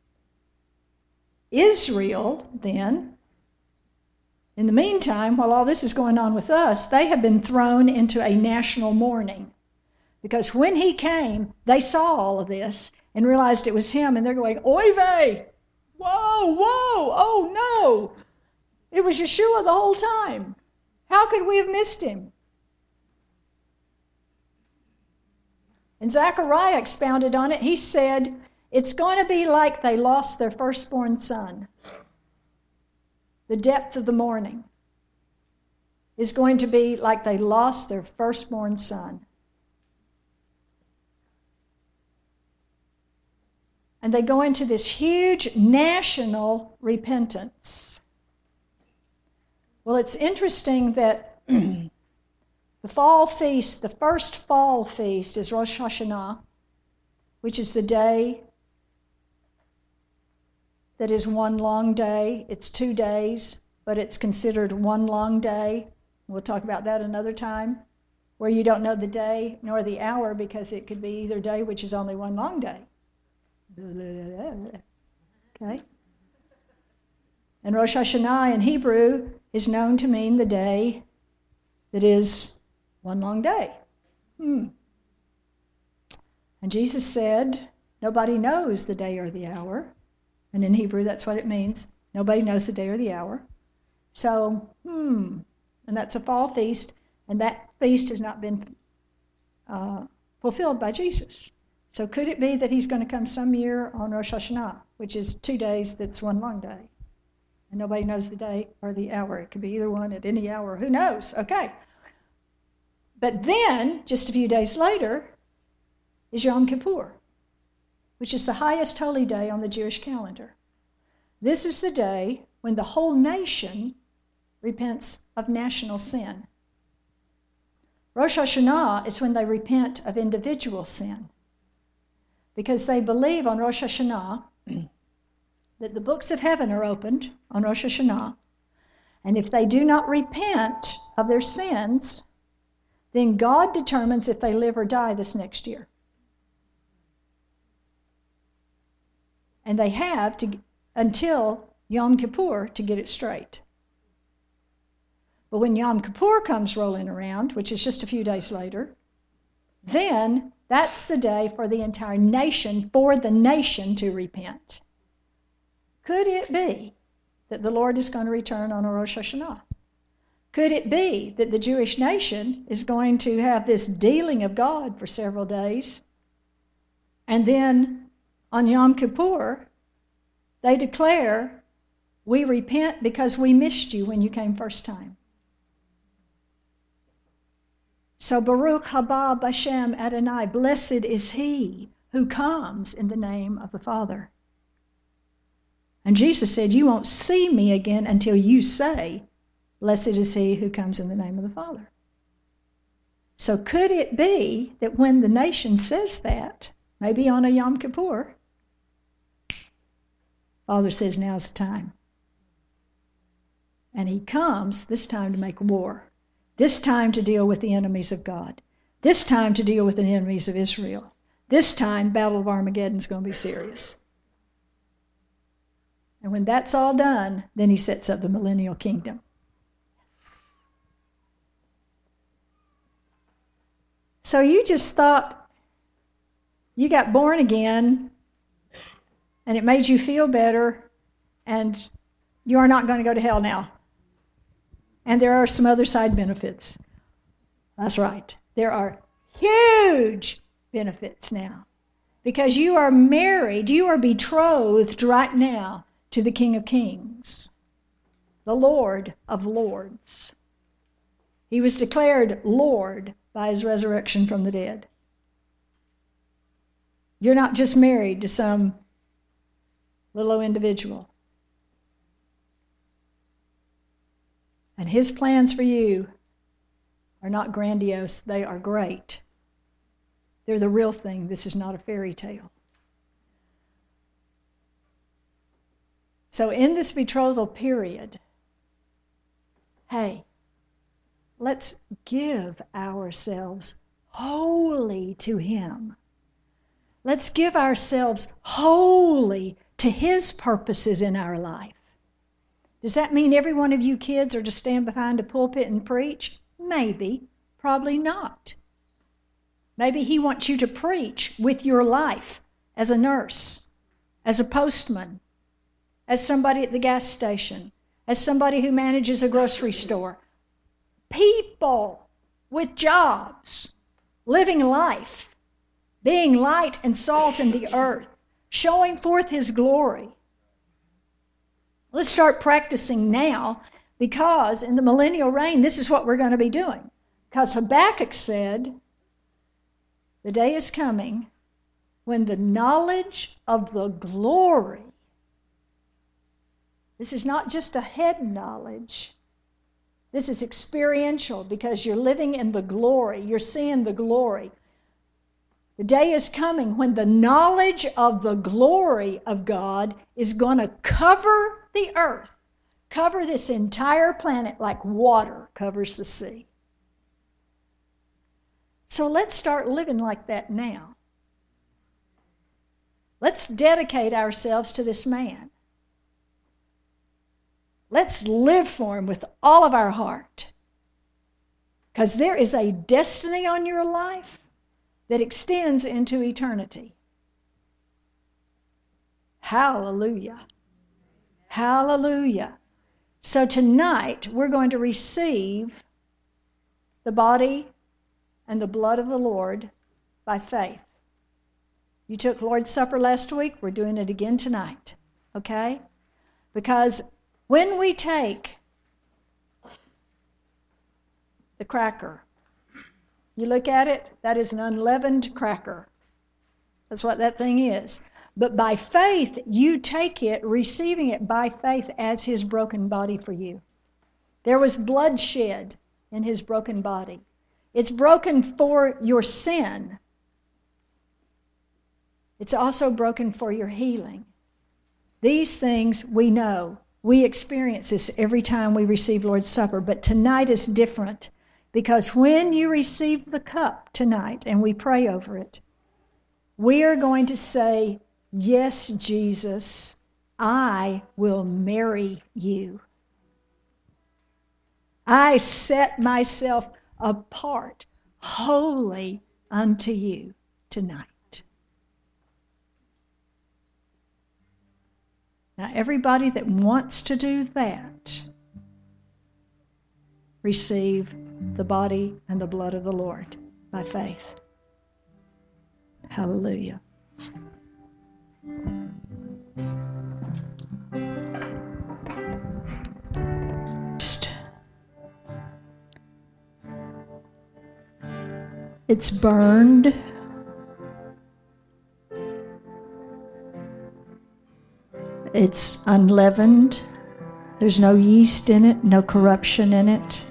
Israel, then, in the meantime, while all this is going on with us, they have been thrown into a national mourning. Because when he came, they saw all of this and realized it was him, and they're going, oy vey! Whoa, whoa, oh no! It was Yeshua the whole time. How could we have missed him? And Zechariah expounded on it. He said, it's going to be like they lost their firstborn son. The depth of the mourning is going to be like they lost their firstborn son. And they go into this huge national repentance. Well, it's interesting that the fall feast, the first fall feast, is Rosh Hashanah, which is the day that is one long day. It's two days, but it's considered one long day. We'll talk about that another time, where you don't know the day nor the hour, because it could be either day, which is only one long day. Okay? And Rosh Hashanah in Hebrew is known to mean the day that is one long day. Hmm. And Jesus said, nobody knows the day or the hour. And in Hebrew, that's what it means. Nobody knows the day or the hour. So, hmm. And that's a fall feast. And that feast has not been uh, fulfilled by Jesus. So could it be that he's going to come some year on Rosh Hashanah, which is two days that's one long day? And nobody knows the day or the hour. It could be either one at any hour. Who knows? Okay. But then, just a few days later, is Yom Kippur, which is the highest holy day on the Jewish calendar. This is the day when the whole nation repents of national sin. Rosh Hashanah is when they repent of individual sin, because they believe on Rosh Hashanah that the books of heaven are opened on Rosh Hashanah, and if they do not repent of their sins, then God determines if they live or die this next year. And they have to until Yom Kippur to get it straight. But when Yom Kippur comes rolling around, which is just a few days later, then that's the day for the entire nation, for the nation to repent. Could it be that the Lord is going to return on a Rosh Hashanah? Could it be that the Jewish nation is going to have this dealing of God for several days, and then on Yom Kippur, They declare, we repent because we missed you when you came first time. So Baruch haba b'Shem Adonai, blessed is he who comes in the name of the Father. And Jesus said, you won't see me again until you say, blessed is he who comes in the name of the Father. So could it be that when the nation says that, maybe on a Yom Kippur, Father says, now's the time. And he comes this time to make war. This time to deal with the enemies of God. This time to deal with the enemies of Israel. This time, Battle of Armageddon is going to be serious. And when that's all done, then he sets up the millennial kingdom. So you just thought you got born again, and it made you feel better, and you are not going to go to hell now. And there are some other side benefits. That's right. There are huge benefits now. Because you are married, you are betrothed right now to the King of Kings, the Lord of Lords. He was declared Lord by his resurrection from the dead. You're not just married to some little individual. And his plans for you are not grandiose, they are great. They're the real thing. This is not a fairy tale. So in this betrothal period, hey, let's give ourselves wholly to him. Let's give ourselves wholly to his purposes in our life. Does that mean every one of you kids are to stand behind a pulpit and preach? Maybe, probably not. Maybe he wants you to preach with your life as a nurse, as a postman, as somebody at the gas station, as somebody who manages a grocery store. People with jobs, living life, being light and salt in the earth, showing forth his glory. Let's start practicing now, because in the millennial reign, this is what we're going to be doing. Because Habakkuk said, the day is coming when the knowledge of the glory, this is not just a head knowledge, this is experiential, because you're living in the glory, you're seeing the glory. The day is coming when the knowledge of the glory of God is going to cover the earth, cover this entire planet like water covers the sea. So let's start living like that now. Let's dedicate ourselves to this man. Let's live for him with all of our heart. Because there is a destiny on your life that extends into eternity. Hallelujah. Hallelujah. So tonight we're going to receive the body and the blood of the Lord by faith. You took Lord's Supper last week, we're doing it again tonight. Okay? Because when we take the cracker, you look at it, that is an unleavened cracker. That's what that thing is. But by faith, you take it, receiving it by faith as his broken body for you. There was blood shed in his broken body. It's broken for your sin. It's also broken for your healing. These things we know. We experience this every time we receive Lord's Supper. But tonight is different. Because when you receive the cup tonight and we pray over it, we are going to say, yes, Jesus, I will marry you. I set myself apart wholly unto you tonight. Now, everybody that wants to do that, receive the body and the blood of the Lord by faith. Hallelujah. It's burned. It's unleavened. There's no yeast in it, no corruption in it.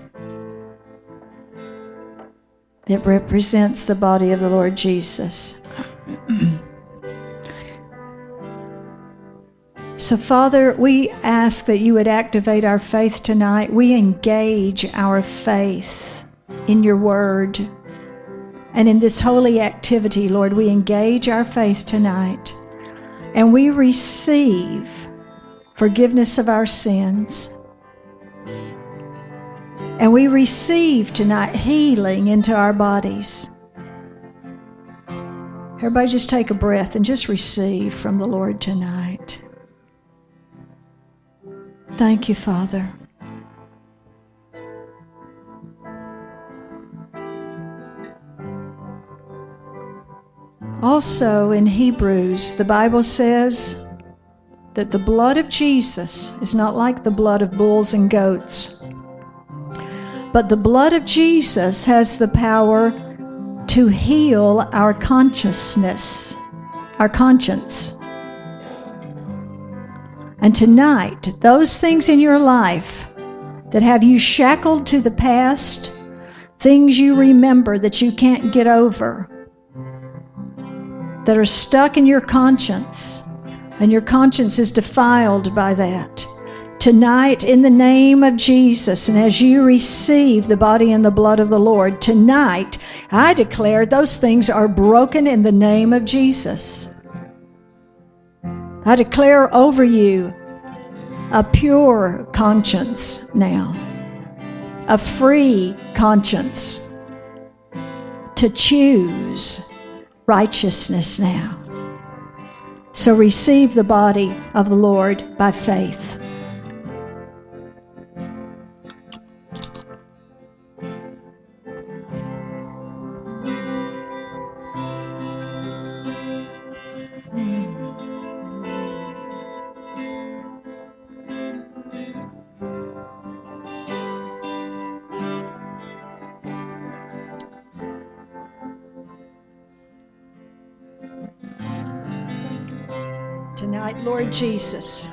It represents the body of the Lord Jesus. So, Father, we ask that you would activate our faith tonight. We engage our faith in your word. And in this holy activity, Lord, we engage our faith tonight. And we receive forgiveness of our sins. And we receive tonight healing into our bodies. Everybody just take a breath and just receive from the Lord tonight. Thank you, Father. Also in Hebrews, the Bible says that the blood of Jesus is not like the blood of bulls and goats, but the blood of Jesus has the power to heal our consciousness, our conscience. And tonight, those things in your life that have you shackled to the past, things you remember that you can't get over, that are stuck in your conscience, and your conscience is defiled by that. Tonight, in the name of Jesus, and as you receive the body and the blood of the Lord, tonight, I declare those things are broken in the name of Jesus. I declare over you a pure conscience now, a free conscience to choose righteousness now. So receive the body of the Lord by faith. Tonight, Lord Jesus,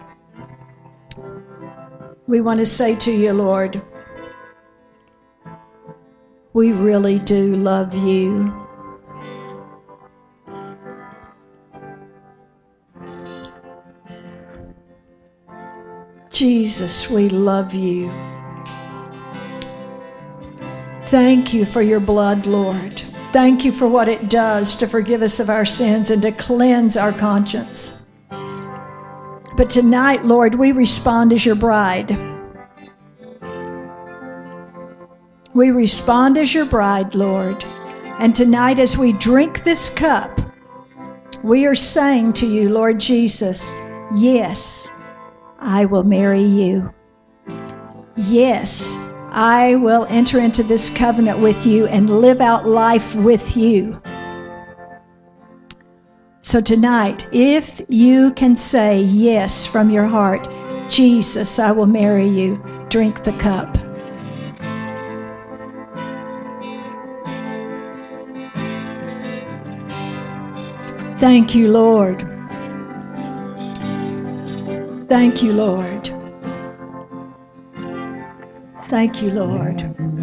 we want to say to you, Lord, we really do love you. Jesus, we love you. Thank you for your blood, Lord. Thank you for what it does to forgive us of our sins and to cleanse our conscience. But tonight, Lord, we respond as your bride. We respond as your bride, Lord. And tonight, as we drink this cup, we are saying to you, Lord Jesus, yes, I will marry you. Yes, I will enter into this covenant with you and live out life with you. So tonight, if you can say yes from your heart, Jesus, I will marry you, drink the cup. Thank you, Lord. Thank you, Lord. Thank you, Lord.